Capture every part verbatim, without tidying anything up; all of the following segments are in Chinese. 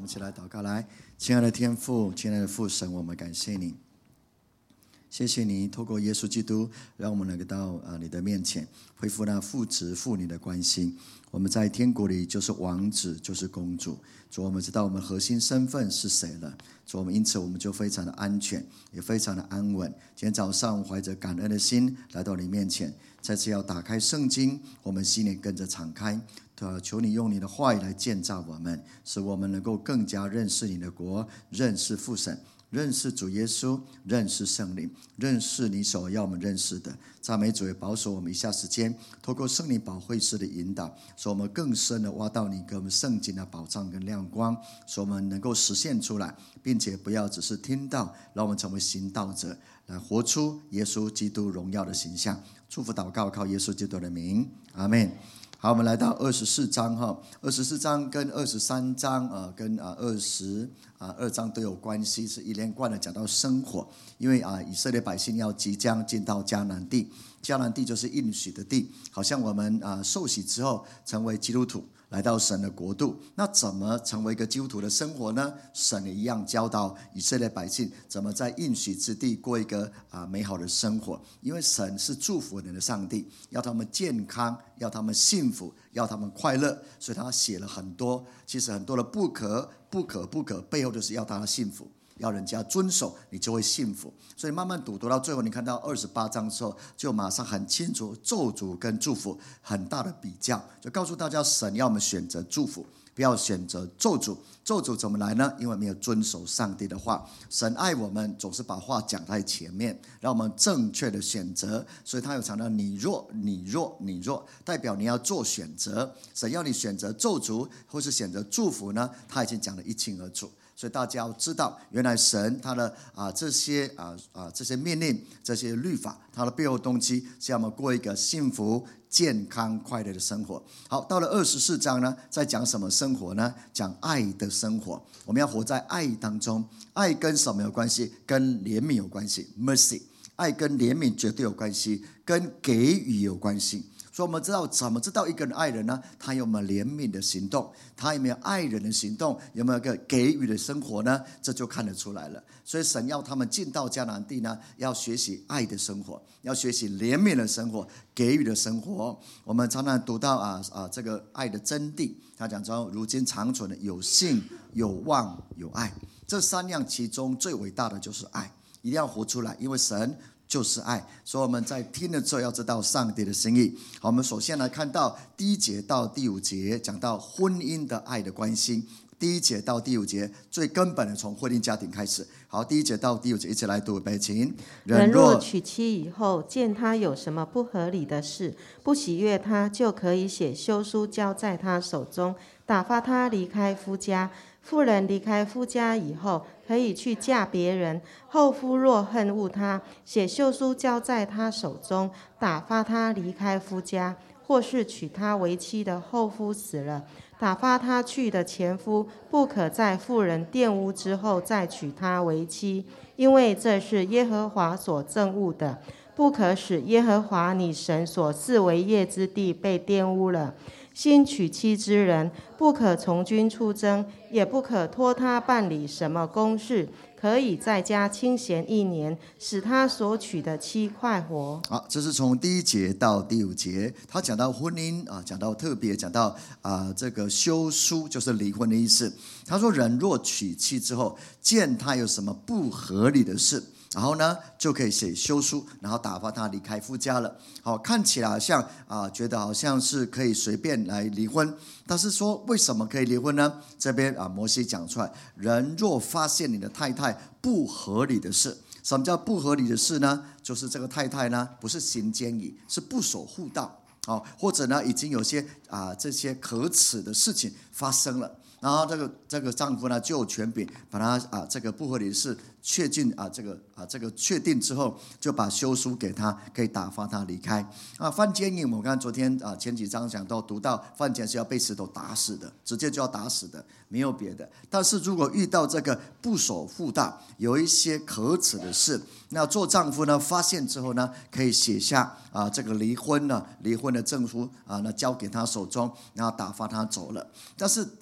们一起来祷告。来，亲爱的天父，亲爱的父神，我们感谢你，谢谢你透过耶稣基督，让我们能够到啊你的面前，恢复那父子父女的关系。我们在天国里就是王子，就是公主。主，我们知道我们核心身份是谁了。主，我们因此我们就非常的安全，也非常的安稳。今天早上怀着感恩的心来到你面前，再次要打开圣经，我们心里跟着敞开。求你用你的话语来建造我们，使我们能够更加认识你的国，认识父神，认识主耶稣，认识圣灵，认识你所要我们认识的。赞美主，也保守我们以下时间，透过圣灵保惠师的引导，使我们更深的挖到你给我们圣经的宝藏跟亮光，使我们能够实现出来，并且不要只是听到，让我们成为行道者，来活出耶稣基督荣耀的形象。祝福祷告，靠耶稣基督的名，阿们。好，我们来到二十四章哈，二十四章跟二十三章啊，跟啊二十啊二章都有关系，是一连贯的讲到生活。因为啊，以色列百姓要即将进到迦南地，迦南地就是应许的地，好像我们啊受洗之后成为基督徒，来到神的国度。那怎么成为一个基督徒的生活呢？神也一样教导以色列百姓怎么在应许之地过一个啊美好的生活。因为神是祝福人的上帝，要他们健康，要他们幸福，要他们快乐，所以他写了很多，其实很多的不可不可不可，背后就是要他幸福，要人家遵守，你就会幸福。所以慢慢读读到最后，你看到二十八章之后，就马上很清楚咒诅跟祝福很大的比较，就告诉大家神要我们选择祝福，不要选择咒诅。咒诅怎么来呢？因为没有遵守上帝的话。神爱我们，总是把话讲在前面，让我们正确的选择。所以他有强调你若你若你若，代表你要做选择。神要你选择咒诅或是选择祝福呢，他已经讲得一清二楚。所以大家要知道，原来神他的啊这些啊啊这些命令、这些律法，他的背后动机是要我们过一个幸福、健康、快乐的生活。好，到了二十四章呢，在讲什么生活呢？讲爱的生活。我们要活在爱当中。爱跟什么有关系？跟怜悯有关系 ，mercy。爱跟怜悯绝对有关系，跟给予有关系。所以我们知道怎么知道一个人爱人呢？他有没有怜悯的行动？他有没有爱人的行动？有没有一个给予的生活呢？这就看得出来了。所以神要他们进到迦南地呢，要学习爱的生活，要学习怜悯的生活，给予的生活。我们常常读到啊啊这个爱的真谛，他讲说如今长存的有信、有望、有爱，这三样其中最伟大的就是爱，一定要活出来，因为神就是爱。所以我们在听的时候要知道上帝的心意。好，我们首先来看到第一节到第五节，讲到婚姻的爱的关系。第一节到第五节最根本的从婚姻家庭开始。好，第一节到第五节一起来读，预备起。 人若娶妻以后，见他有什么不合理的事，不喜悦他，就可以写休书交在他手中，打发他离开夫家。妇人离开夫家以后，可以去嫁别人。后夫若恨恶他，写休书交在他手中，打发他离开夫家。或是娶她为妻的后夫死了，打发他去的前夫不可在妇人玷污之后再娶她为妻，因为这是耶和华所憎恶的。不可使耶和华你神所赐为业之地被玷污了。新娶妻之人不可从军出征，也不可托他办理什么公事，可以在家清闲一年，使他所娶的妻快活。 好，这是从第一节到第五节，他讲到婚姻啊，讲到特别讲到啊这个休书，就是离婚的意思。他说，人若娶妻之后，见他有什么不合理的事，然后呢，就可以写休书，然后打发他离开夫家了。好，看起来好像啊，觉得好像是可以随便来离婚，但是说为什么可以离婚呢？这边啊，摩西讲出来，人若发现你的太太不合理的事，什么叫不合理的事呢？就是这个太太呢，不是行奸淫，是不守妇道，好，或者呢，已经有些啊这些可耻的事情发生了。然后这个这个丈夫呢，就有权柄把他啊这个不合理的事确定啊这个啊这个确定之后，就把休书给他，可以打发他离开。啊，犯奸淫，我们刚才昨天啊前几章讲到读到，犯奸是要被石头打死的，直接就要打死的，没有别的。但是如果遇到这个不守妇道，有一些可耻的事，那做丈夫呢发现之后呢，可以写下啊这个离婚呢离婚的证书啊，那交给他手中，然后打发他走了。但是讲到这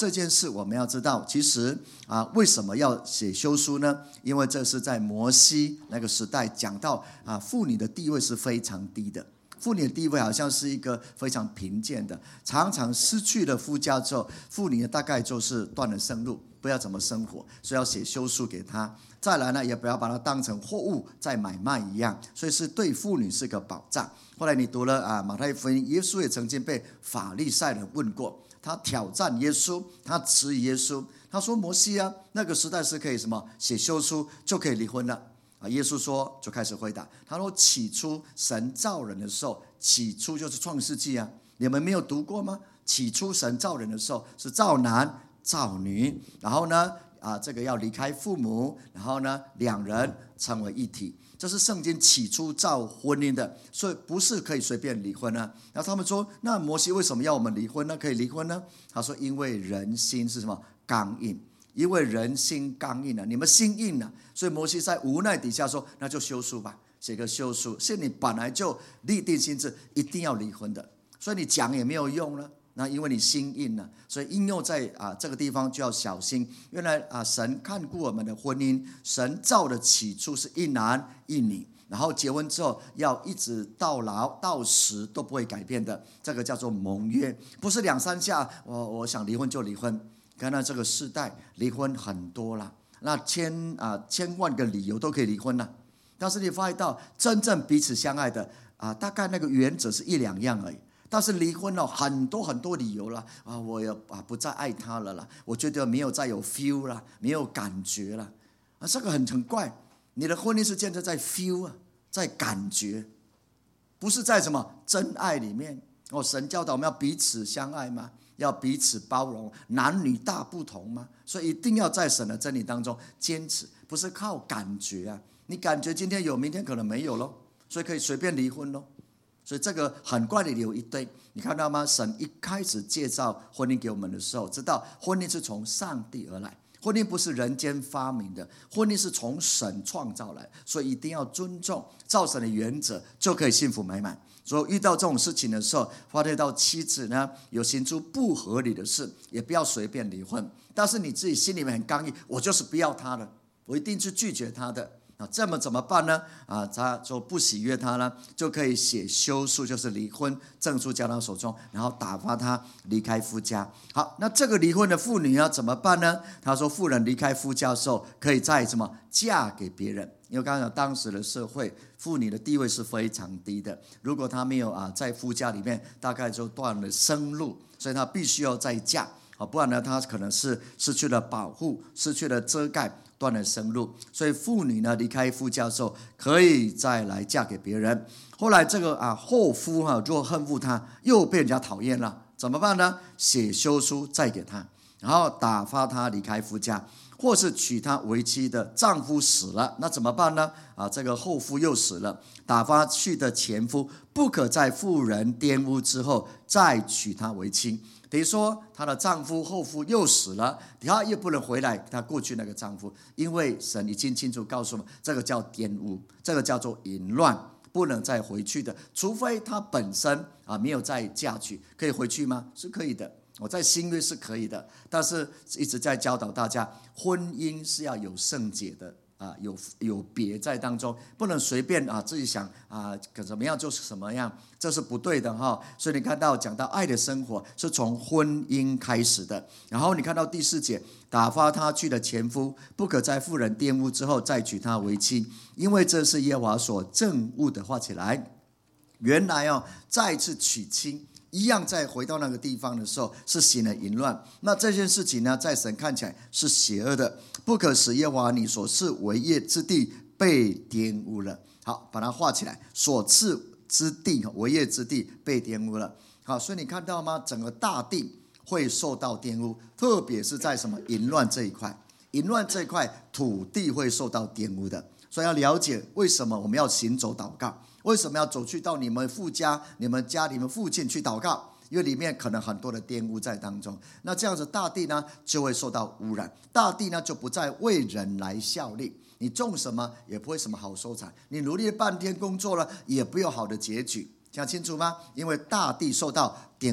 这件事我们要知道，其实啊，为什么要写休书呢？因为这是在摩西那个时代讲到啊，妇女的地位是非常低的。妇女的地位好像是一个非常贫贱的，常常失去了夫家之后，妇女大概就是断了生路，不知道怎么生活，所以要写休书给她。再来呢，也不要把它当成货物在买卖一样，所以是对妇女是个保障。后来你读了啊马太福音，耶稣也曾经被法利赛人问过，他挑战耶稣，他质疑耶稣，他说摩西啊，那个时代是可以什么写休书就可以离婚了。啊，耶稣说就开始回答，他说起初神造人的时候，起初就是创世纪啊，你们没有读过吗？起初神造人的时候是造男造女，然后呢啊，这个要离开父母，然后呢两人成为一体，这是圣经起初造婚姻的，所以不是可以随便离婚啊。然后他们说，那摩西为什么要我们离婚呢？可以离婚呢？他说因为人心是什么刚硬，因为人心刚硬了，你们心硬了，所以摩西在无奈底下说，那就休书吧，写个休书。是你本来就立定心志一定要离婚的，所以你讲也没有用了。那因为你心硬了，所以应用在啊这个地方就要小心。原来啊神看顾我们的婚姻，神造的起初是一男一女，然后结婚之后要一直到老到死都不会改变的，这个叫做盟约，不是两三下我我想离婚就离婚。看到这个世代离婚很多了，那千啊千万个理由都可以离婚了，但是你发现到真正彼此相爱的啊，大概那个原则是一两样而已。但是离婚了很多很多理由了啊，我也啊不再爱他了啦，我觉得没有再有 feel 了，没有感觉了啊，这个很很怪。你的婚姻是建立在 feel 啊，在感觉，不是在什么真爱里面。哦，神教导我们要彼此相爱吗？要彼此包容，男女大不同吗？所以一定要在神的真理当中坚持，不是靠感觉啊。你感觉今天有，明天可能没有咯，所以可以随便离婚咯。所以这个很怪的理由一堆，你看到吗？神一开始介绍婚姻给我们的时候，知道婚姻是从上帝而来，婚姻不是人间发明的，婚姻是从神创造来，所以一定要尊重照神的原则，就可以幸福美满。所以遇到这种事情的时候，发现到妻子呢有行出不合理的事，也不要随便离婚。但是你自己心里面很刚毅，我就是不要他了，我一定去拒绝他的。那这么怎么办呢？啊，他说不喜悦他呢，就可以写休书，就是离婚证书交到手中，然后打发他离开夫家。好，那这个离婚的妇女要怎么办呢？他说，妇人离开夫家的时候，可以再什么嫁给别人。因为刚才讲当时的社会，妇女的地位是非常低的，如果她没有啊在夫家里面，大概就断了生路，所以她必须要再嫁。不然呢，她可能是失去了保护，失去了遮盖，断了生路。所以妇女呢离开夫家的时候，可以再来嫁给别人。后来这个啊后夫哈、啊，如果恨妇她，又被人家讨厌了，怎么办呢？写休书再给她，然后打发她离开夫家。或是娶她为妻的丈夫死了，那怎么办呢？啊，这个后夫又死了，打发去的前夫不可在妇人玷污之后再娶她为妻。等于说，她的丈夫后夫又死了，她又不能回来她过去那个丈夫，因为神已经清楚告诉我们，这个叫玷污，这个叫做淫乱，不能再回去的，除非她本身啊没有再嫁娶，可以回去吗？是可以的。我在新约是可以的，但是一直在教导大家，婚姻是要有圣洁的啊，有有别在当中，不能随便啊自己想啊怎么样就是什么样，这是不对的哈。所以你看到讲到爱的生活是从婚姻开始的，然后你看到第四节，打发他去的前夫不可在妇人玷污之后再娶她为妻，因为这是耶和华所憎恶的。画起来，原来哦再次娶亲。一样再回到那个地方的时候是行了淫乱，那这件事情呢在神看起来是邪恶的，不可使耶和华你所赐为业之地被玷污了。好，把它画起来，所赐之地为业之地被玷污了。好，所以你看到吗？整个大地会受到玷污，特别是在什么淫乱这一块，淫乱这一块土地会受到玷污的。所以要了解为什么我们要行走祷告，为什么要走去到你们父家、你们家、你们附近去祷告？因为里面可能很多的玷污在当中。那这样子，大地呢就会受到污染，大地呢就不再为人来效力。你种什么也不会什么好收成，你努力了半天工作了，也不有好的结局。讲清楚吗？因为大地受到玷污，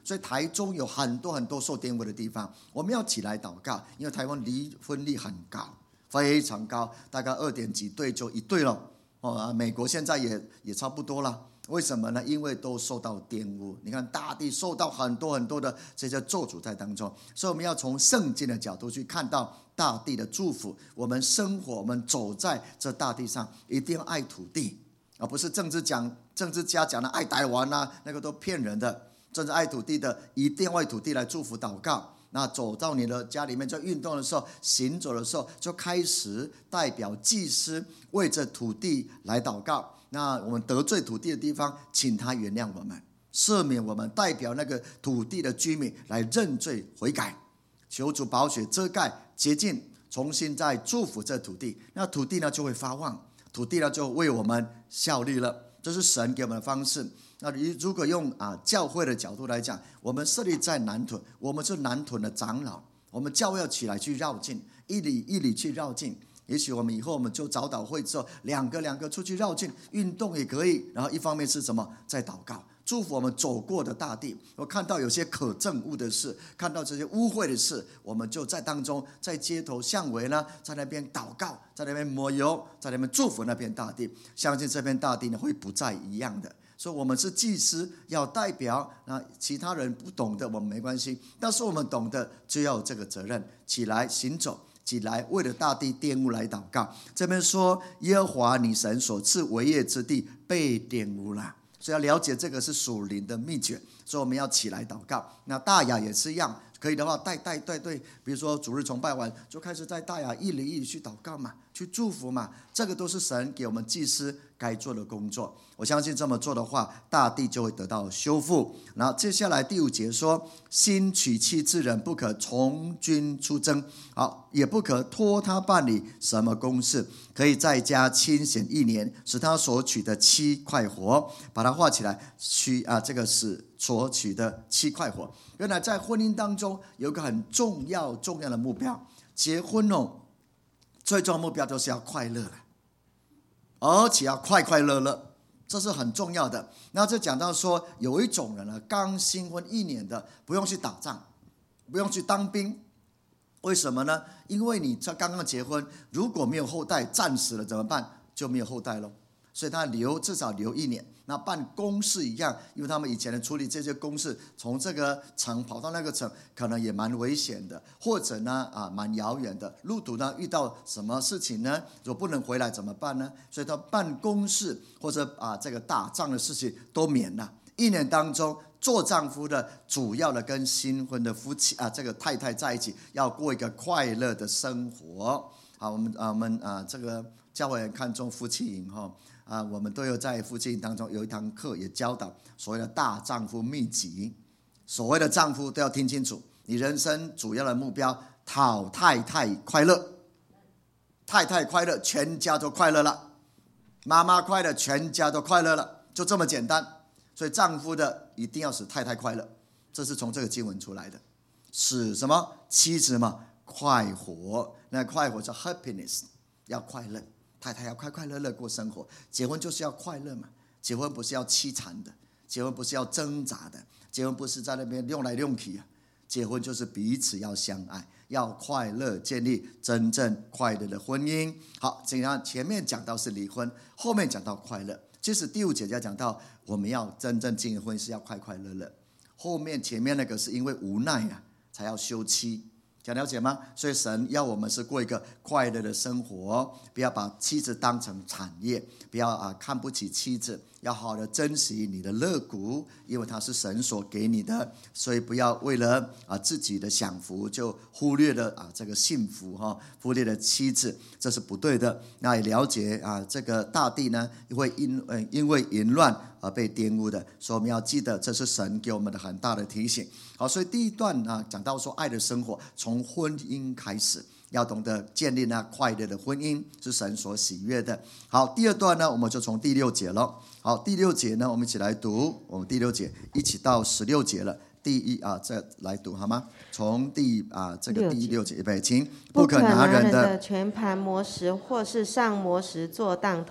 所以台中有很多很多受玷污的地方，我们要起来祷告，因为台湾离婚率很高，非常高，大概二点几对就一对了。哦，美国现在也也差不多了。为什么呢？因为都受到玷污，你看大地受到很多很多的这些咒诅在当中，所以我们要从圣经的角度去看到大地的祝福。我们生活，我们走在这大地上，一定要爱土地，而不是政治讲政治家讲的爱台湾啊，那个都骗人的。真正爱土地的，一定要为土地来祝福祷告。那走到你的家里面，在运动的时候，行走的时候，就开始代表祭司为这土地来祷告。那我们得罪土地的地方，请他原谅我们，赦免我们，代表那个土地的居民来认罪悔改，求主宝血遮盖洁净，重新再祝福这土地。那土地呢就会发旺，土地呢就为我们效力了。这是神给我们的方式。那如果用啊教会的角度来讲，我们设立在南屯，我们是南屯的长老，我们教会要起来去绕境，一里一里去绕境。也许我们以后我们就早祷会之后，两个两个出去绕境，运动也可以。然后一方面是什么，在祷告，祝福我们走过的大地。我看到有些可憎恶的事，看到这些污秽的事，我们就在当中，在街头巷尾呢，在那边祷告，在那边抹油，在那边祝福那片大地。相信这片大地呢会不再一样的。所以我们是祭司，要代表，那其他人不懂的我们没关系，但是我们懂得就要有这个责任，起来行走，起来为了大地玷污来祷告。这边说耶和华你神所赐为业之地被玷污了，所以要了解这个是属灵的秘诀，所以我们要起来祷告。那大雅也是一样，可以的话带带带队，比如说主日崇拜完就开始在大雅一里一里去祷告嘛，去祝福嘛，这个都是神给我们祭司该做的工作。我相信这么做的话，大地就会得到修复。然后接下来第五节说，新娶妻之人不可从军出征，好，也不可托他办理什么公事，可以在家清闲一年，使他所娶的妻快活。把它画起来，娶啊，这个是所娶的妻快活。原来在婚姻当中有一个很重要重要的目标，结婚哦，最重要的目标就是要快乐了，而且要快快乐乐，这是很重要的。那这讲到说，有一种人呢，刚新婚一年的，不用去打仗，不用去当兵。为什么呢？因为你刚刚结婚，如果没有后代，战死了怎么办？就没有后代咯。所以他留至少留一年。那办公事一样，因为他们以前的处理这些公事，从这个城跑到那个城，可能也蛮危险的，或者呢啊蛮遥远的，路途呢遇到什么事情呢？如果不能回来怎么办呢？所以他办公事或者啊这个打仗的事情都免了。一年当中，做丈夫的主要的跟新婚的夫妻啊这个太太在一起，要过一个快乐的生活。好，我们啊我们啊这个教会很看重夫妻营哈。啊，我们都有在夫妻营当中有一堂课也教导所谓的大丈夫秘籍。所谓的丈夫都要听清楚，你人生主要的目标，讨太太快乐，太太快乐，全家都快乐了；妈妈快乐，全家都快乐了，就这么简单。所以丈夫的一定要使太太快乐，这是从这个经文出来的。使什么？妻子嘛，快活。那快活叫 happiness， 要快乐。太太要快快乐乐过生活，结婚就是要快乐嘛。结婚不是要凄惨的，结婚不是要挣扎的，结婚不是在那边用来用去啊。结婚就是彼此要相爱，要快乐，建立真正快乐的婚姻。好，这样前面讲到是离婚，后面讲到快乐。其实第五节就讲到我们要真正进入婚姻是要快快乐乐，后面前面那个是因为无奈啊才要休妻。想了解吗？所以神要我们是过一个快乐的生活，不要把妻子当成产业，不要啊看不起妻子，要好好的珍惜你的肋骨，因为它是神所给你的。所以不要为了啊自己的享福，就忽略了啊这个幸福哈，忽略了妻子，这是不对的。那也了解啊，这个大地呢会因呃因为淫乱而被玷污的，所以我们要记得，这是神给我们的很大的提醒。好，所以第一段啊讲到说爱的生活从婚姻开始，要懂得建立那快乐的婚姻，是神所喜悦的。好，第二段呢，我们就从第六节了。好，第六节呢，我们一起来读。我们第六节一起到十六节了。第一啊，这来读好吗？从第啊这个第六节预备，请不可拿人的全盘磨石或是上磨石做当头，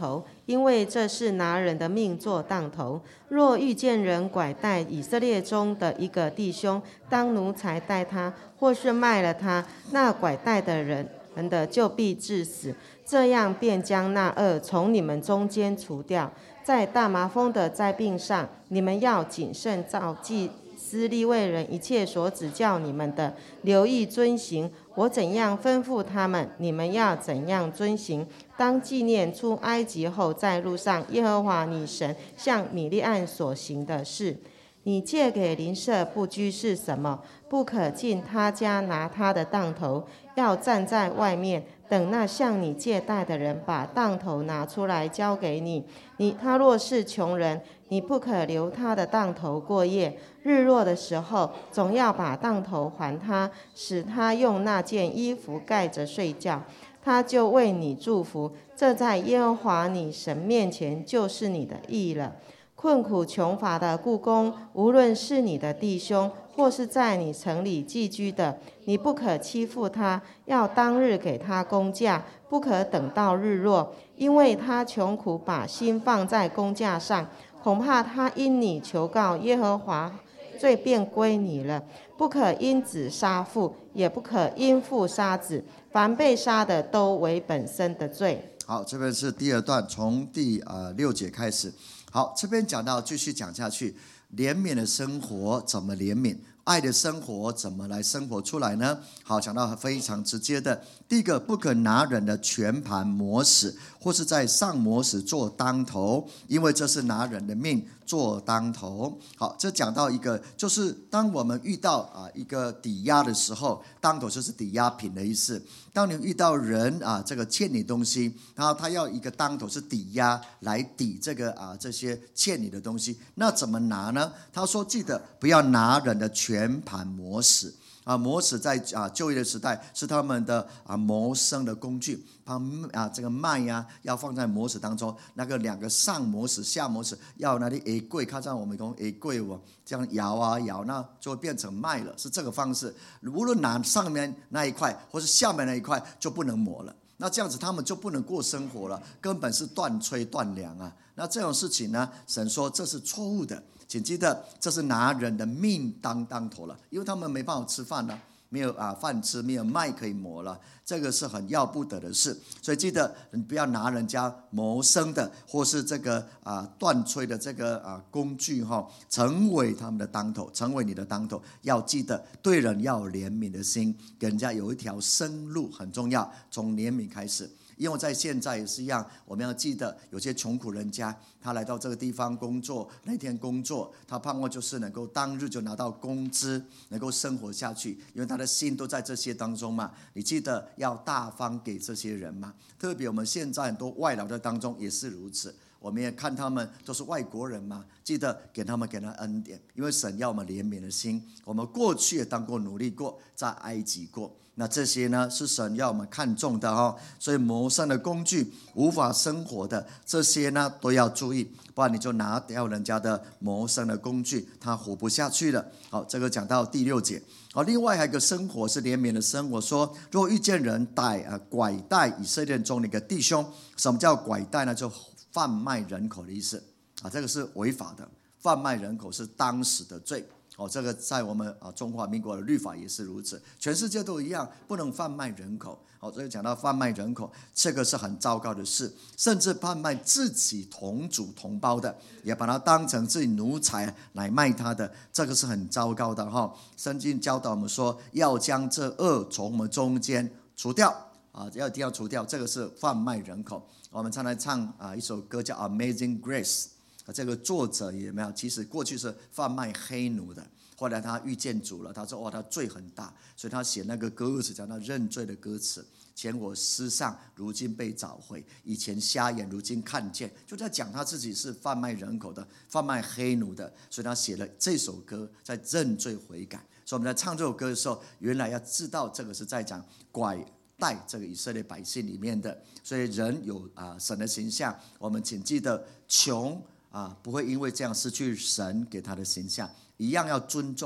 因为这是拿人的命做当头。若遇见人拐带以色列中的一个弟兄，当奴才待他，或是卖了他，那拐带的人人的就必治死。这样便将那恶从你们中间除掉。在大麻风的灾病上，你们要谨慎照祭司利未人一切所指教你们的，留意遵行。我怎样吩咐他们，你们要怎样遵行。当纪念出埃及后在路上，耶和华你神向米利暗所行的事。你借给邻舍不居是什么？不可进他家拿他的当头，要站在外面，等那向你借贷的人把当头拿出来交给你。你他若是穷人，你不可留他的当头过夜。日落的时候，总要把当头还他，使他用那件衣服盖着睡觉。他就为你祝福，这在耶和华你神面前就是你的义了。困苦穷乏的雇工，无论是你的弟兄，或是在你城里寄居的，你不可欺负他，要当日给他工价，不可等到日落，因为他穷苦，把心放在工价上，恐怕他因你求告耶和华，罪便归你了。不可因子杀父，也不可因父杀子，凡被杀的都为本身的罪。 好，这边是第二段，从第呃六节开始。好，这边讲到继续讲下去，怜悯的生活怎么怜悯？爱的生活怎么来生活出来呢？好，讲到非常直接的，第一个，不可拿人的全盘磨死，或是在上磨死做当头，因为这是拿人的命做当头。好，这讲到一个，就是当我们遇到啊一个抵押的时候，当头就是抵押品的意思。当你遇到人啊这个欠你东西，然后他要一个当头是抵押来抵这个啊这些欠你的东西，那怎么拿呢？他说，记得不要拿人的全盘磨死。啊，磨死在啊旧约的时代是他们的啊谋生的工具，把啊这个麦呀、啊、要放在磨死当中，那个两个上磨死下磨死，要那里诶贵，看上我们讲诶贵哦，这样摇啊摇，那就会变成麦了，是这个方式。无论拿上面那一块或是下面那一块就不能磨了，那这样子他们就不能过生活了，根本是断炊断粮啊。那这种事情呢，神说这是错误的。请记得，这是拿人的命当当头了，因为他们没办法吃饭了，没有啊饭吃，没有麦可以磨了，这个是很要不得的事。所以记得，你不要拿人家谋生的，或是这个啊断炊的这个啊工具哈、哦，成为他们的当头，成为你的当头。要记得，对人要有怜悯的心，给人家有一条生路很重要，从怜悯开始。因为在现在也是一样，我们要记得有些穷苦人家，他来到这个地方工作，那天工作，他盼望就是能够当日就拿到工资，能够生活下去，因为他的心都在这些当中嘛。你记得要大方给这些人嘛，特别我们现在很多外劳的当中也是如此。我们也看他们都是外国人嘛，记得给他们给他恩典，因为神要我们怜悯的心。我们过去也当过努力过，在埃及过，那这些呢是神要我们看重的哦。所以谋生的工具，无法生活的这些呢都要注意，不然你就拿掉人家的谋生的工具，他活不下去了。好，这个讲到第六节。好，另外还有一个生活是怜悯的生活，说如果遇见人带呃拐带以色列中的一个弟兄，什么叫拐带呢？就贩卖人口的意思啊，这个是违法的，贩卖人口是当时的罪。哦，这个在我们啊中华民国的律法也是如此，全世界都一样，不能贩卖人口。好，所以讲到贩卖人口，这个是很糟糕的事，甚至贩卖自己同族同胞的，也把他当成自己奴才来卖他的，这个是很糟糕的哈。圣经教导我们说，要将这恶从我们中间除掉啊，要一定要除掉，这个是贩卖人口。我们常来唱啊一首歌叫《Amazing Grace》。这个作者也没有，其实过去是贩卖黑奴的，后来他遇见主了，他说哇他罪很大，所以他写那个歌词叫他认罪的歌词。前我失丧，如今被找回；以前瞎眼，如今看见，就在讲他自己是贩卖人口的，贩卖黑奴的，所以他写了这首歌，在认罪悔改。所以我们在唱这首歌的时候，原来要知道这个是在讲拐带这个以色列百姓里面的，所以人有啊神的形象，我们请记得穷啊，不会因为这样失去神给他的形象，一样要尊重人，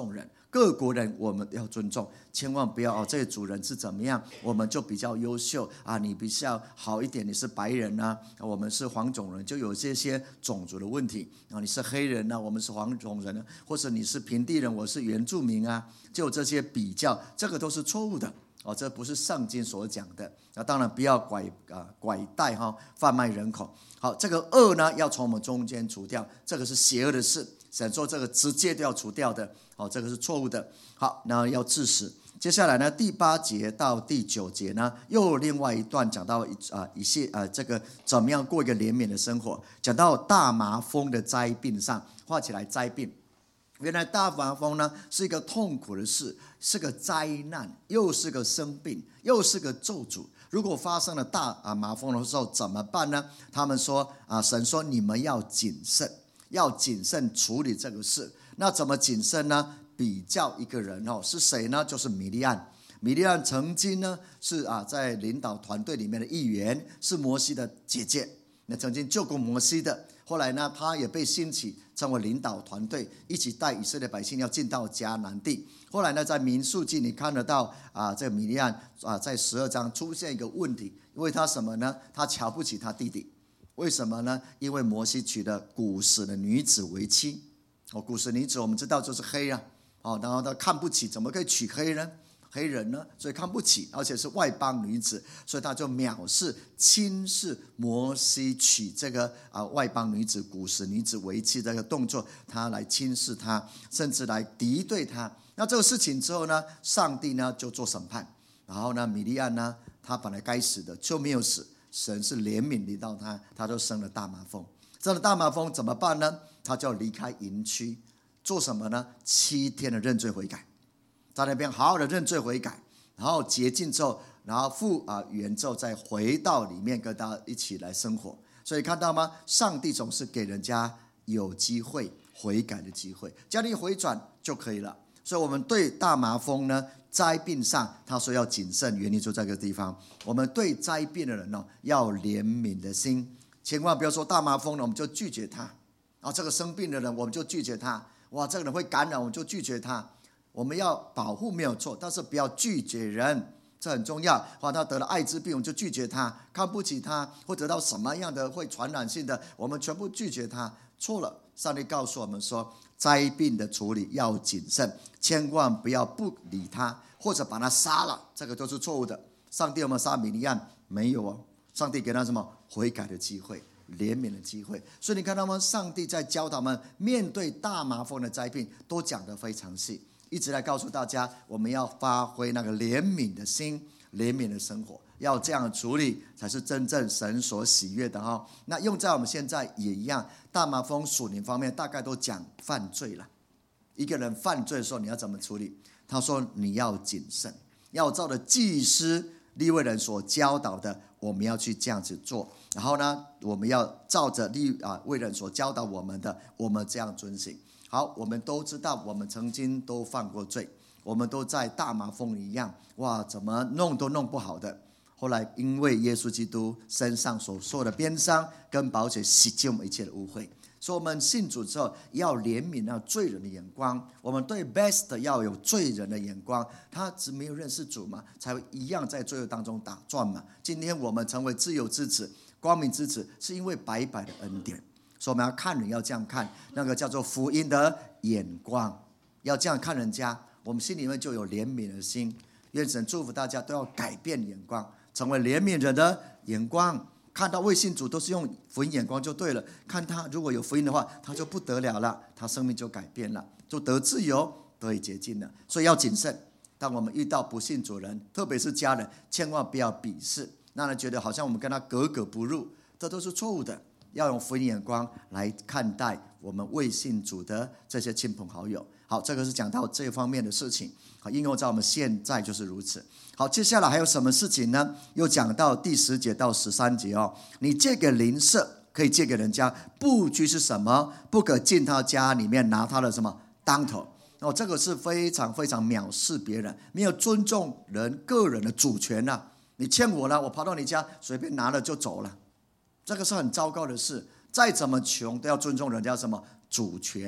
各国人我们要尊重，千万不要哦，这个主人是怎么样，我们就比较优秀啊，你比较好一点，你是白人啊，我们是黄种人，就有这些种族的问题啊，你是黑人啊，我们是黄种人啊，或者你是平地人，我是原住民啊，就有这些比较，这个都是错误的哦，这不是圣经所讲的。那当然不要拐啊拐带哈、哦，贩卖人口。好，这个恶呢要从我们中间除掉，这个是邪恶的事。神说这个直接都要除掉的，哦，这个是错误的。好，那要治死。接下来呢，第八节到第九节呢，又另外一段讲到啊一些呃这个怎么样过一个怜悯的生活，讲到大麻风的灾病上，画起来灾病。原来大麻风呢是一个痛苦的事，是个灾难，又是个生病，又是个咒诅。如果发生了大啊麻风的时候怎么办呢？他们说啊，神说你们要谨慎。要谨慎处理这个事，那怎么谨慎呢？比较一个人哦，是谁呢？就是米利暗。米利暗曾经呢是啊在领导团队里面的一员，是摩西的姐姐，那曾经救过摩西的。后来呢，他也被兴起成为领导团队，一起带以色列百姓要进到迦南地。后来呢，在民数记你看得到啊，这个米利暗啊，在十二章出现一个问题，因为他什么呢？他瞧不起他弟弟。为什么呢？因为摩西娶了古时的女子为妻，哦，古时女子我们知道就是黑啊，哦，然后他看不起，怎么可以娶黑人？黑人呢？所以看不起，而且是外邦女子，所以他就藐视、轻视摩西娶这个啊外邦女子、古时女子为妻这个动作，他来轻视他，甚至来敌对他。那这个事情之后呢，上帝呢就做审判，然后呢，米利暗呢，他本来该死的就没有死。神是怜悯临到他，他就生了大麻风。生了大麻风怎么办呢？他就要离开营区，做什么呢？七天的认罪悔改，在那边好好的认罪悔改，然后洁净之后，然后复啊原之后再回到里面跟大家一起来生活。所以看到吗？上帝总是给人家有机会悔改的机会，只要你回转就可以了。所以我们对大麻风呢灾病上，他说要谨慎，原因就在这个地方。我们对灾病的人、哦、要怜悯的心，千万不要说大麻风了我们就拒绝他，啊，这个生病的人我们就拒绝他，哇，这个人会感染我们就拒绝他。我们要保护没有错，但是不要拒绝人，这很重要。或他得了艾滋病我们就拒绝他，看不起他，或得到什么样的会传染性的我们全部拒绝他，错了。上帝告诉我们说，灾病的处理要谨慎，千万不要不理他，或者把他杀了，这个都是错误的。上帝有没有杀米利暗？没有哦，上帝给他什么？悔改的机会，怜悯的机会。所以你看他们，上帝在教他们面对大麻风的灾病都讲得非常细，一直来告诉大家，我们要发挥那个怜悯的心，怜悯的生活，要这样处理才是真正神所喜悦的、哦、那用在我们现在也一样，大麻风属灵方面大概都讲犯罪了。一个人犯罪的时候你要怎么处理？他说你要谨慎，要照着祭司利未人所教导的，我们要去这样子做。然后呢，我们要照着利啊未人所教导我们的，我们这样遵行。好，我们都知道我们曾经都犯过罪，我们都在大麻风里一样，哇，怎么弄都弄不好的。后来因为耶稣基督身上所受的鞭伤跟宝血洗净我们一切的污秽，所以我们信主之后要怜悯那罪人的眼光，我们对 best 要有罪人的眼光。他只没有认识主嘛，才会一样在罪恶当中打转嘛。今天我们成为自由之子、光明之子，是因为白白的恩典。所以我们要看人要这样看，那个叫做福音的眼光，要这样看人家，我们心里面就有怜悯的心。愿神祝福大家都要改变眼光，成为怜悯人的眼光。看到未信主都是用福音眼光就对了，看他如果有福音的话，他就不得了了，他生命就改变了，就得自由，得以洁净了。所以要谨慎，当我们遇到不信主人，特别是家人，千万不要鄙视，让人觉得好像我们跟他格格不入，这都是错误的。要用福音眼光来看待我们未信主的这些亲朋好友。好，这个是讲到这方面的事情，好，应用在我们现在就是如此。好，接下来还有什么事情呢？又讲到第十节到十三节哦。你借给邻舍可以借给人家，不拘是什么？不可进他家里面拿他的什么当头。哦，这个是非常非常藐视别人，没有尊重人个人的主权啊。你欠我了，我跑到你家随便拿了就走了，这个是很糟糕的事。再怎么穷都要尊重人家什么主权，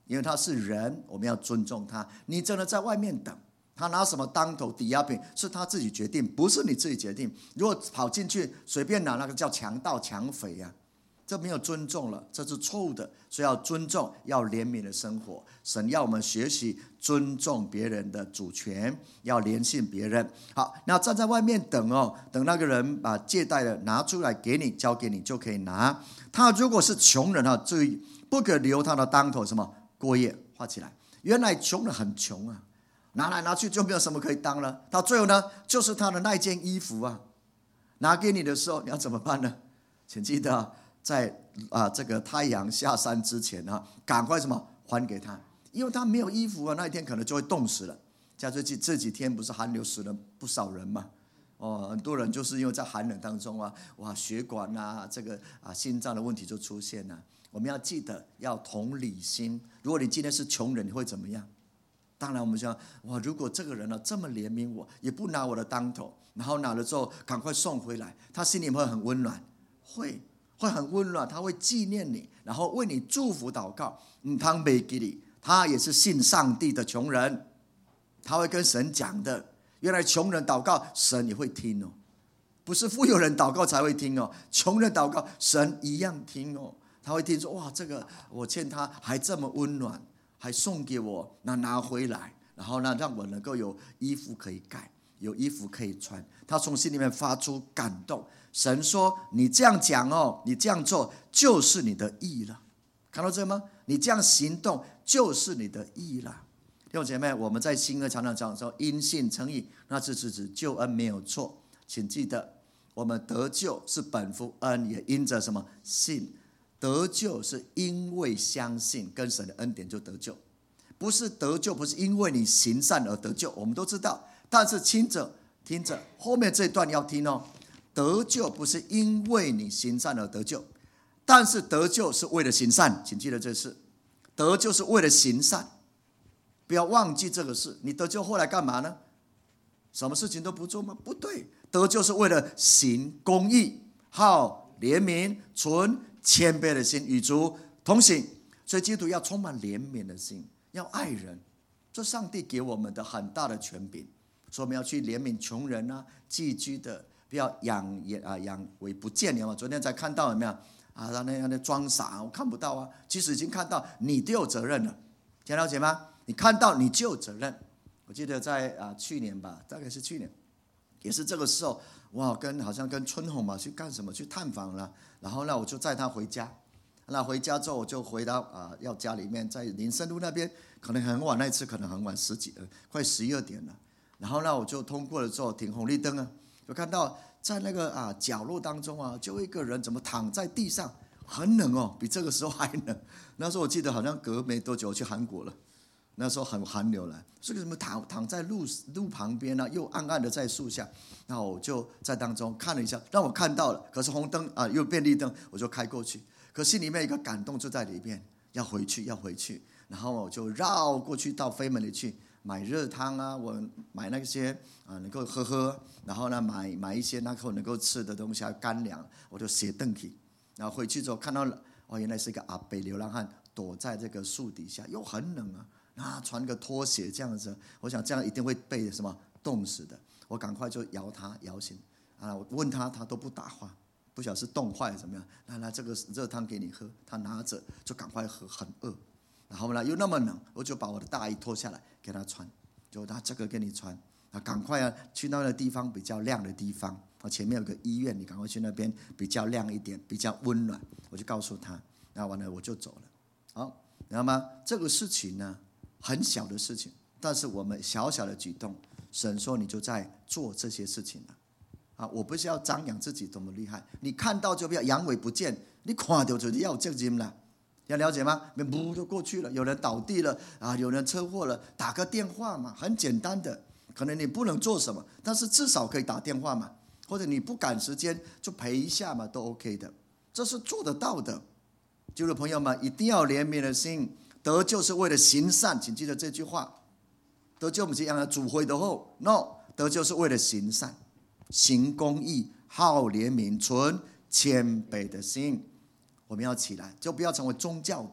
因为他是人，我们要尊重他。你真的在外面等，他拿什么当头抵押品是他自己决定，不是你自己决定。如果跑进去随便拿，那个叫强盗强匪呀、啊，这没有尊重了，这是错误的。所以要尊重，要怜悯的生活。神要我们学习尊重别人的主权，要怜悯别人。好，那站在外面等哦，等那个人把借贷的拿出来给你，交给你就可以拿。他如果是穷人啊，注意不可留他的当头什么过夜，画起来。原来穷人很穷啊，拿来拿去就没有什么可以当了。到最后呢，就是他的那件衣服啊，拿给你的时候，你要怎么办呢？请记得、啊。在啊，这个太阳下山之前啊，赶快什么还给他，因为他没有衣服啊，那一天可能就会冻死了。像这几这几天不是寒流死了不少人嘛？哦，很多人就是因为在寒冷当中啊，哇，血管啊，这个啊心脏的问题就出现了。我们要记得要同理心。如果你今天是穷人，你会怎么样？当然，我们想哇，如果这个人呢、啊、这么怜悯我，也不拿我的当头，然后拿了之后赶快送回来，他心里会很温暖，会。会很温暖，他会纪念你，然后为你祝福祷告。嗯，他没给你，他也是信上帝的穷人，他会跟神讲的。原来穷人祷告，神也会听哦，不是富有人祷告才会听哦，穷人祷告，神一样听哦。他会听说，哇，这个我欠他还这么温暖，还送给我，那拿回来，然后呢，让我能够有衣服可以盖，有衣服可以穿。他从心里面发出感动。神说：“你这样讲哦，你这样做就是你的义了。”看到这吗？你这样行动就是你的义了。弟兄姐妹，我们在新约常常讲说，因信称义，那是指救恩没有错。请记得，我们得救是本乎恩，也因着什么信？得救是因为相信，跟神的恩典就得救，不是得救，不是因为你行善而得救。我们都知道，但是听着听着，后面这段要听哦。得救不是因为你行善而得救，但是得救是为了行善，请记得这事。得救是为了行善，不要忘记这个事。你得救后来干嘛呢？什么事情都不做吗？不对，得救是为了行公义，好怜悯，存谦卑的心，与主同行。所以基督要充满怜悯的心，要爱人，这上帝给我们的很大的权柄。所以我们要去怜悯穷人啊，寄居的。不要养啊养为不见，有吗？昨天才看到有没有啊？他那样的装傻，我看不到啊。即使已经看到，你都有责任了，听了解吗？你看到你就有责任。我记得在啊去年吧，大概是去年，也是这个时候，哇，跟好像跟春红嘛去干什么？去探访了。然后呢，我就载他回家。那回家之后，我就回到啊要家里面，在林森路那边，可能很晚，那一次可能很晚，十几呃快十一二点了。然后呢，我就通过了之后停红绿灯啊。就看到在那个啊角落当中啊，就一个人怎么躺在地上，很冷哦，比这个时候还冷。那时候我记得好像隔没多久我去韩国了，那时候很寒流了，这个什么躺躺在路路旁边啊，又暗暗的在树下，那我就在当中看了一下，让我看到了，可是红灯啊又变绿灯，我就开过去，可心里面一个感动就在里面，要回去要回去，然后我就绕过去到飞门里去。买热汤啊，我买那些啊能够喝喝，然后呢买买一些那口能够吃的东西，还有干粮，我就写登去。然后回去之后看到了，哦，原来是一个阿伯流浪汉躲在这个树底下，又很冷啊，啊穿个拖鞋这样子，我想这样一定会被什么冻死的。我赶快就摇他摇醒啊，我问他，他都不答话，不晓得是冻坏了怎么样。那那这个热汤给你喝，他拿着就赶快喝，很饿。然后呢，又那么冷，我就把我的大衣脱下来给他穿，就他这个给你穿，啊，赶快啊，去那个地方比较亮的地方，啊，前面有个医院，你赶快去那边比较亮一点，比较温暖。我就告诉他，那完了我就走了。好，知道吗？这个事情呢，很小的事情，但是我们小小的举动，神说你就在做这些事情了。啊，我不是要张扬自己多么厉害，你看到就不要阳痿不见，你看到就要有责任了。要了解吗？不就过去了，有人倒地了啊，有人车祸了，打个电话嘛，很简单的。可能你不能做什么，但是至少可以打电话嘛，或者你不赶时间就陪一下嘛，都 OK 的，这是做得到的。就是朋友们，一定要怜悯的心，得救是为了行善，请记得这句话。得救不是让他主回的后 ，no， 得救是为了行善，行公义，好怜悯，存谦卑的心。我们要起来，就不要成为宗教徒，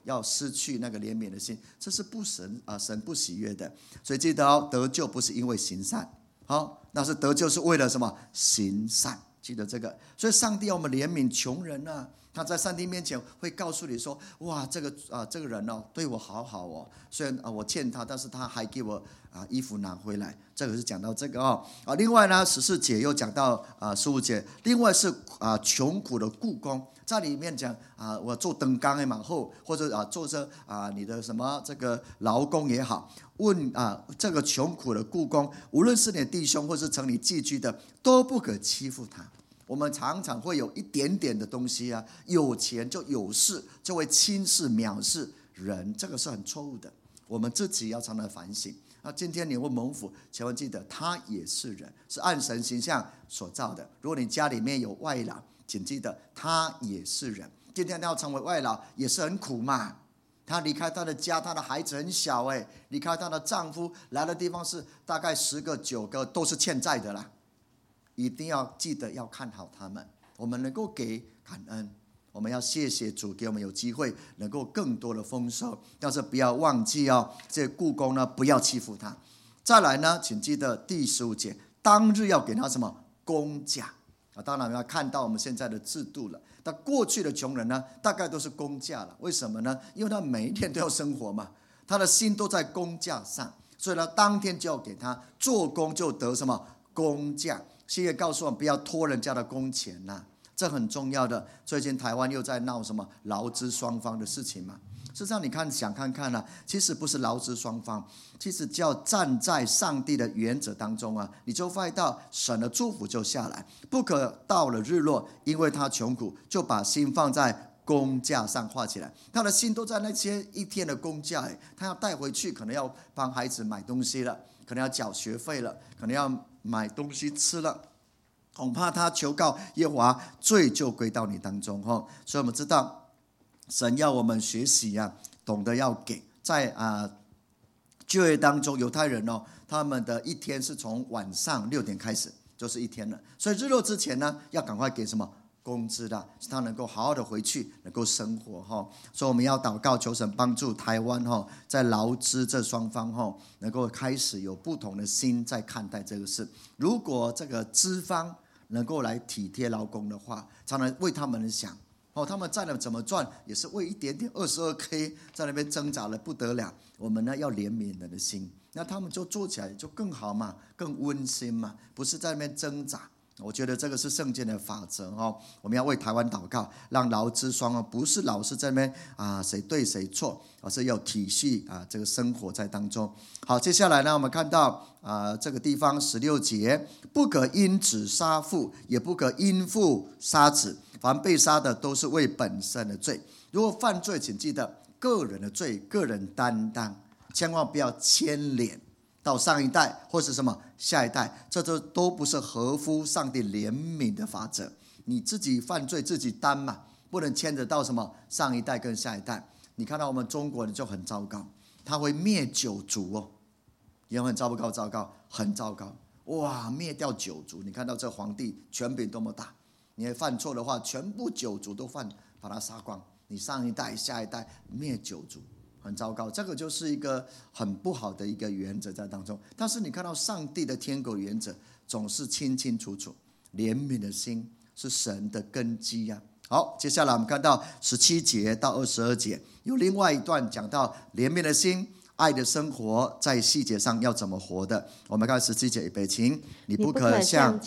要失去那个怜悯的心，这是不神啊，神不喜悦的。所以记得哦，得救不是因为行善，好，那是得救是为了什么？行善，记得这个。所以上帝要我们怜悯穷人啊，他在上帝面前会告诉你说：哇，这个啊这个人哦对我好好哦，虽然啊我欠他，但是他还给我啊衣服拿回来。这个是讲到这个哦啊。另外呢，十四节又讲到啊十五节，另外是啊穷苦的雇工。在里面讲啊，我做灯缸的嘛，后或者啊，做这啊，你的什么这个劳工也好，问啊，这个穷苦的雇工，无论是你的弟兄或是城里寄居的，都不可欺负他。我们常常会有一点点的东西啊，有钱就有势，就会轻视藐视人，这个是很错误的。我们自己要常常反省。那今天你会蒙福，千万记得他也是人，是按神形象所造的。如果你家里面有外劳，请记得他也是人，今天他要成为外劳也是很苦嘛。他离开他的家，他的孩子很小哎，离开他的丈夫，来的地方是大概十个九个都是欠债的啦。一定要记得要看好他们，我们能够给感恩，我们要谢谢主给我们有机会能够更多的丰收，但是不要忘记哦，这些雇工呢不要欺负他。再来呢，请记得第十五节，当日要给他什么工价。当然要看到我们现在的制度了，但过去的穷人呢，大概都是工价了。为什么呢？因为他每一天都要生活嘛，他的心都在工价上，所以呢，当天就要给他做工，就得什么工价。现在告诉我们不要拖人家的工钱呐、啊，这很重要的。最近台湾又在闹什么劳资双方的事情嘛。事实上，你看想看看啊，其实不是劳资双方，其实叫站在上帝的原则当中啊，你就发现到神的祝福就下来。不可到了日落，因为他穷苦，就把心放在工价上画起来。他的心都在那些一天的工价，他要带回去，可能要帮孩子买东西了，可能要缴学费了，可能要买东西吃了。恐怕他求告耶和华，罪就归到你当中。所以我们知道神要我们学习啊，懂得要给。在啊旧约当中，犹太人哦，他们的一天是从晚上六点开始，就是一天了。所以日落之前呢，要赶快给什么工资的，使他能够好好的回去，能够生活哈。所以我们要祷告，求神帮助台湾哈，在劳资这双方哈，能够开始有不同的心在看待这个事。如果这个资方能够来体贴劳工的话，才能为他们想。哦，他们在那怎么赚，也是为一点点二十二 K 在那边挣扎了不得了。我们呢要怜悯人的心，那他们就做起来就更好嘛，更温馨嘛，不是在那边挣扎。我觉得这个是圣经的法则哦。我们要为台湾祷告，让劳资双方不是老是在那边啊谁对谁错，而是要体恤啊这个生活在当中。好，接下来呢，我们看到啊这个地方十六节，不可因子杀父，也不可因父杀子。凡被杀的都是为本身的罪。如果犯罪，请记得个人的罪，个人担当，千万不要牵连到上一代或是什么下一代，这都都不是合乎上帝怜悯的法则。你自己犯罪自己担嘛，不能牵着到什么上一代跟下一代。你看到我们中国人就很糟糕，他会灭九族哦，也很糟糕，糟糕，很糟糕哇！灭掉九族，你看到这皇帝权柄多么大。你犯错的话，全部九族都犯，把他杀光。你上一代、下一代灭九族，很糟糕。这个就是一个很不好的一个原则在当中。但是你看到上帝的天国原则总是清清楚楚，怜悯的心是神的根基呀、啊。好，接下来我们看到十七节到二十二节，有另外一段讲到怜悯的心。爱的生活在细节上要怎么活的？我们看十七节，预备起，你不可像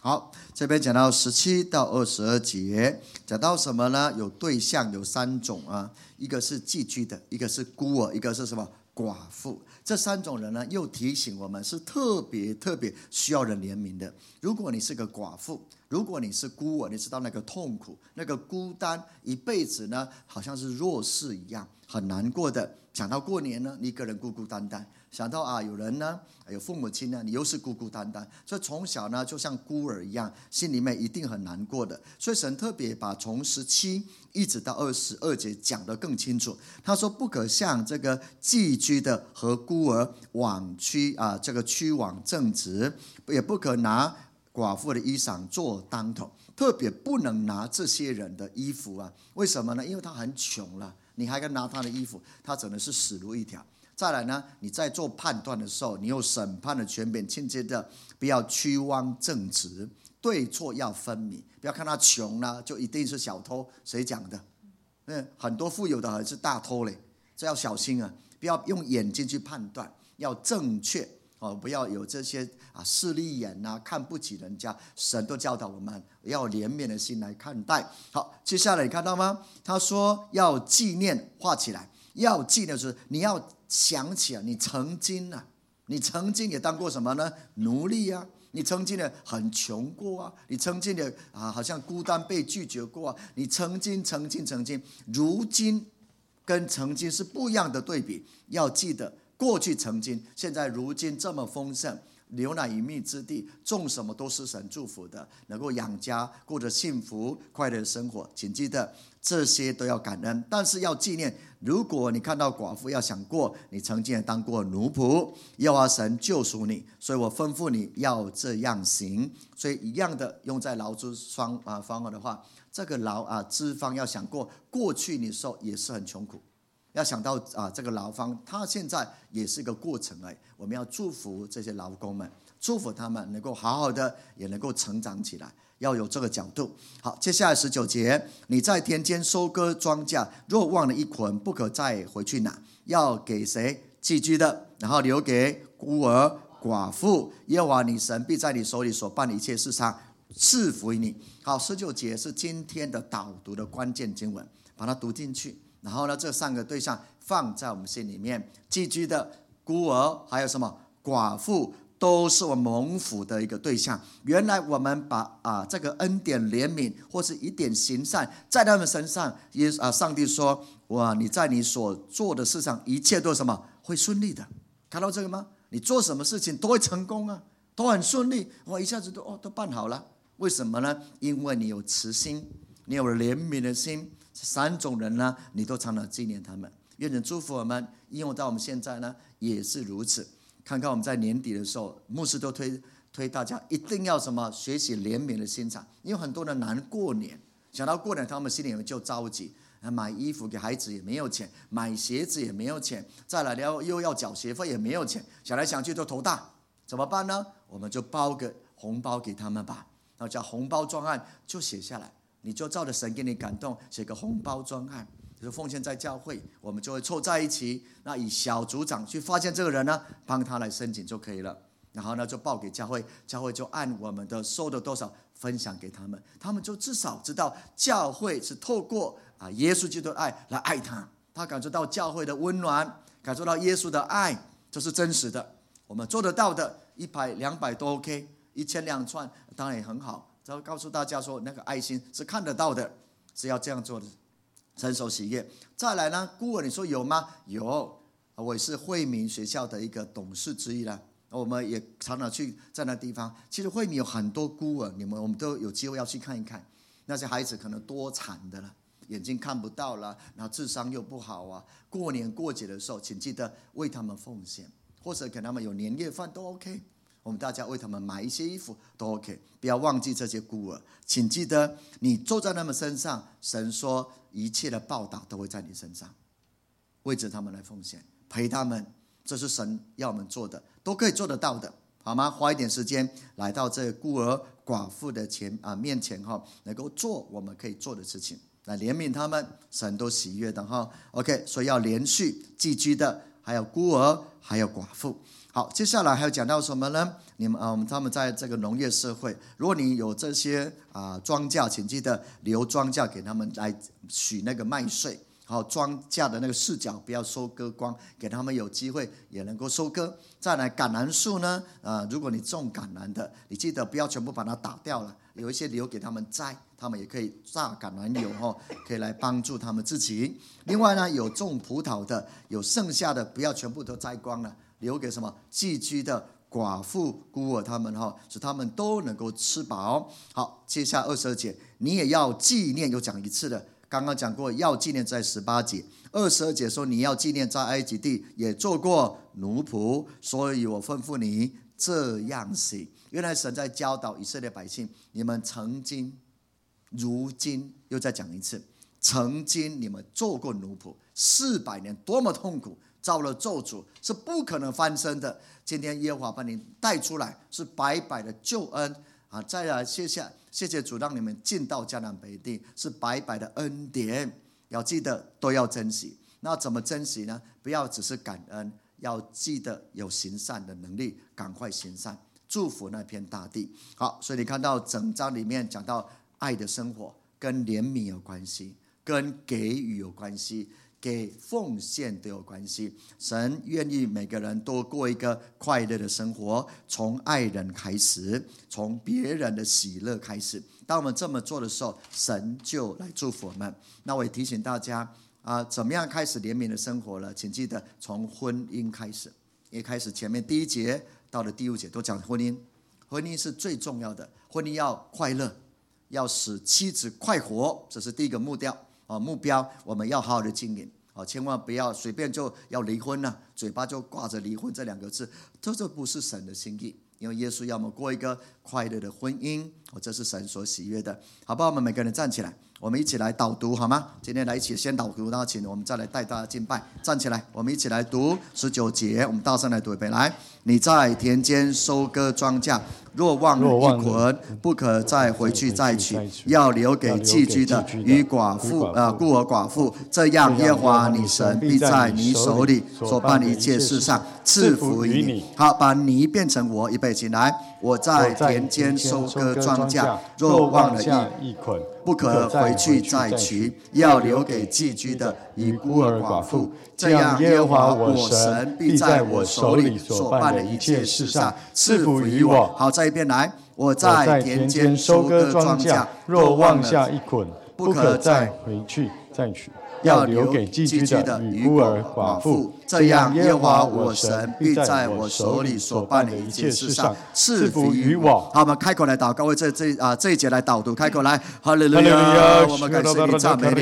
好，这边讲到十七到二十二节，讲到什么呢？有对象有三种啊，一个是寄居的，一个是孤儿，一个是什么寡妇。这三种人呢，又提醒我们是特别特别需要人怜悯的。如果你是个寡妇，如果你是孤儿，你知道那个痛苦，那个孤单，一辈子呢，好像是弱势一样，很难过的。想到过年呢，你一个人孤孤单单；想到啊，有人呢，有父母亲呢，你又是孤孤单单。所以从小呢，就像孤儿一样，心里面一定很难过的。所以神特别把从十七一直到二十二节讲得更清楚。他说，不可向这个寄居的和孤儿往屈啊，这个屈枉正直，也不可拿寡妇的衣裳做当头，特别不能拿这些人的衣服啊。为什么呢？因为他很穷了，你还敢拿他的衣服，他真的是死路一条。再来呢，你在做判断的时候，你有审判的权柄，亲切的不要屈枉正直，对错要分明。不要看他穷了就一定是小偷，谁讲的？嗯，很多富有的还是大偷嘞，这要小心啊！不要用眼睛去判断，要正确哦，不要有这些啊势利眼啊，看不起人家。神都教导我们要怜悯的心来看待。好，接下来你看到吗？他说要纪念，画起来。要纪念就是你要想起啊，你曾经啊，你曾经也当过什么呢？奴隶啊。你曾经呢很穷过啊，你曾经的啊好像孤单被拒绝过啊，你曾经曾经曾经，如今跟曾经是不一样的对比。要记得过去曾经，现在如今这么丰盛，牛奶与蜜之地，种什么都是神祝福的，能够养家，过着幸福快乐的生活。请记得这些都要感恩，但是要纪念，如果你看到寡妇，要想过你曾经也当过奴仆，耶和华神救赎你，所以我吩咐你要这样行。所以一样的用在劳资双啊方面的话，这个劳啊资方要想过过去你时候也是很穷苦，要想到啊这个劳方他现在也是一个过程而已。我们要祝福这些劳工们，祝福他们能够好好的，也能够成长起来。要有这个角度。好，接下来十九节，你在田间收割庄稼，若忘了一捆，不可再回去拿，要给谁？寄居的，然后留给孤儿寡妇。耶和华你神必在你手里所办的一切事上赐福于你。好，十九节是今天的导读的关键经文，把它读进去。然后呢，这三个对象放在我们心里面，寄居的、孤儿，还有什么寡妇，都是我们蒙福的一个对象。原来我们把啊这个恩典怜悯或是一点行善在他们身上，耶啊上帝说，哇，你在你所做的事上一切都什么会顺利的。看到这个吗？你做什么事情都会成功啊，都很顺利，我一下子都哦都办好了。为什么呢？因为你有慈心，你有怜悯的心。这三种人呢，你都常常纪念他们。愿人祝福我们，应用到我们现在呢也是如此。看看我们在年底的时候，牧师都推推大家一定要什么学习怜悯的心肠，因为很多人难过年，想到过年他们心里面就着急，买衣服给孩子也没有钱，买鞋子也没有钱，再来了又要缴学费也没有钱，想来想去都头大，怎么办呢？我们就包个红包给他们吧，然后叫红包专案就写下来，你就照着神给你感动，写个红包专案。就是奉献在教会，我们就会凑在一起，那以小组长去发现这个人呢，帮他来申请就可以了。然后呢，就报给教会，教会就按我们的收的多少分享给他们，他们就至少知道教会是透过啊耶稣基督的爱来爱他，他感受到教会的温暖，感受到耶稣的爱，这是真实的。我们做得到的，一百两百都 OK， 一千两串当然也很好。只要告诉大家说，那个爱心是看得到的，是要这样做的。成熟喜悦。再来呢，孤儿你说有吗？有，我也是惠民学校的一个董事之一啦。我们也常常去在那地方。其实惠民有很多孤儿，你们我们都有机会要去看一看。那些孩子可能多惨的了，眼睛看不到了，然后智商又不好啊。过年过节的时候，请记得为他们奉献，或者给他们有年夜饭都 OK。我们大家为他们买一些衣服都 OK， 不要忘记这些孤儿。请记得，你坐在他们身上，神说一切的报答都会在你身上，为着他们来奉献，陪他们，这是神要我们做的，都可以做得到的，好吗？花一点时间来到这孤儿寡妇的前啊面前哈，能够做我们可以做的事情，来怜悯他们，神都喜悦的哈。OK， 所以要连续寄居的还有孤儿，还有寡妇。好，接下来还有讲到什么呢？你们啊，他们在这个农业社会，如果你有这些啊庄稼，请记得留庄稼给他们来取那个麦穗。好，庄稼的那个视角不要收割光，给他们有机会也能够收割。再来橄榄树呢，呃，如果你种橄榄的，你记得不要全部把它打掉了，有一些留给他们摘，他们也可以榨橄榄油哦，可以来帮助他们自己。另外呢，有种葡萄的，有剩下的不要全部都摘光了，留给什么寄居的寡妇、孤儿他们哈，使他们都能够吃饱。好，接下二十二节，你也要纪念，又讲一次的。刚刚讲过要纪念，在十八节。二十二节说你要纪念在埃及地也做过奴仆，所以我吩咐你这样行。原来神在教导以色列百姓，你们曾经如今又再讲一次，曾经你们做过奴仆，四百年多么痛苦，遭了咒诅，是不可能翻身的。今天耶和华把你带出来，是白白的救恩啊！再来谢谢谢谢主，让你们进到迦南北地，是白白的恩典。要记得都要珍惜。那怎么珍惜呢？不要只是感恩，要记得有行善的能力，赶快行善，祝福那片大地。好，所以你看到整章里面讲到爱的生活，跟怜悯有关系，跟给予有关系，给奉献都有关系。神愿意每个人都过一个快乐的生活，从爱人开始，从别人的喜乐开始。当我们这么做的时候，神就来祝福我们。那我也提醒大家啊，怎么样开始怜悯的生活了？请记得从婚姻开始。一开始前面第一节到了第五节都讲婚姻，婚姻是最重要的。婚姻要快乐，要使妻子快活，这是第一个目标啊，目标我们要好好的经营啊，千万不要随便就要离婚了、啊，嘴巴就挂着离婚这两个字，这这不是神的心意。因为耶稣要我们过一个快乐的婚姻，这是神所喜悦的，好不好？我们每个人站起来，我们一起来导读好吗？今天来一起先导读，然后请我们再来带大家敬拜。站起来，我们一起来读十九节，我们大声来读一遍。来，你在田间收割庄稼，若忘了一捆，不可再回去再取，要留给寄居的与寡妇呃孤儿寡妇。这样，耶和华你神必在你手里所办的一切事上赐福于你。好，把你变成我，预备起来。我在田间收割庄稼，若忘了一捆，不可回去再取，要留给寄居的与孤儿寡妇。这样，耶和华我神必在我手里所办的一切事上赐福于我。好，再一遍来。我在田间收割庄稼，若忘下一捆，不可再回去再取，要留给寄居的与孤儿寡妇。这样，耶和华我神必在我手里所办的一切事上赐福于我。好，我们开口来祷告，为这这啊这一节来导读，开口来，哈利路亚！我们感谢你，赞美你。